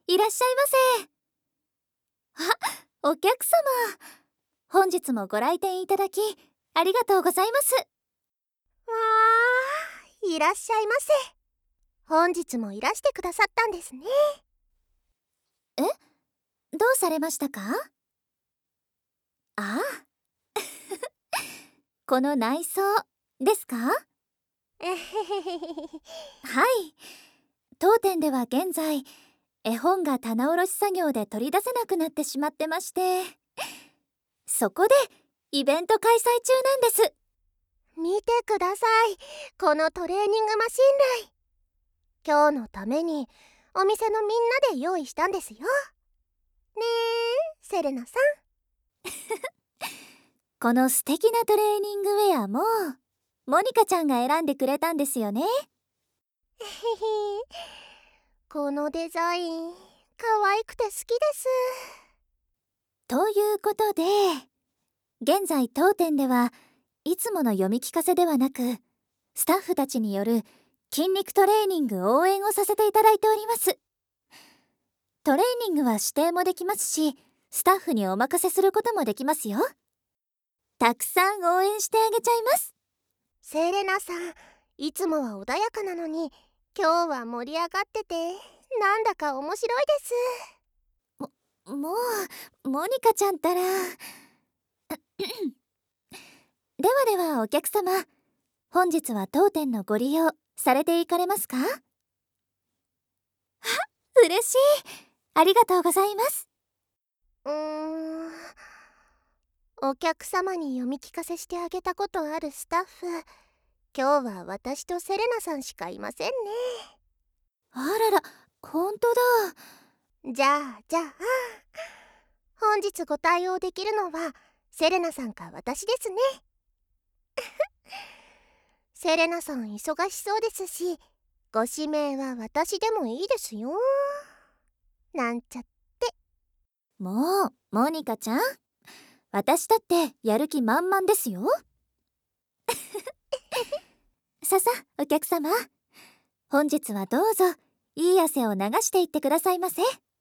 いらっしゃいませ。お客様。本日もご来店いただき、ありがとうございます。わー、いらっしゃいませ。本日もいらしてくださったんですね。 どうされましたか？ああこの内装ですか？はえへへへへ。 い。当店では現在、絵本が棚卸し作業で取り出せなくなってしまってまして、そこでイベント開催中なんです。 見てください、このトレーニングマシン類。今日のためにお店のみんなで用意したんですよ。ねえ、セレナさこの素敵なトレーニングウェアもモニカちゃんが選んでくれたんですよね。 ん。へへ。このデザイン可愛くて好きです。 ということで、現在当店ではいつもの読み聞かせではなく、スタッフたちによる筋肉トレーニング応援をさせていただいております。トレーニングは指定もできますし、スタッフにお任せすることもできますよ。たくさん応援してあげちゃいます。 セレナさん、いつもは穏やかなのに今日は盛り上がっててなんだか面白いです。 もうモニカちゃんったらではではお客様、本日は当店のご利用されていかれますか？嬉しい。ありがとうございます。 うーん、お客様に読み聞かせしてあげたことあるスタッフ、今日は私とセレナさんしかいませんね。 あらら、ほんとだ。 じゃあ本日ご対応できるのはセレナさんか私ですね。セレナさん忙しそうですし、ご指名は私でもいいですよ。なんちゃって。 もうモニカちゃん、私だってやる気満々ですよ。さお客様、本日はどうぞいい汗を流していってくださいませ。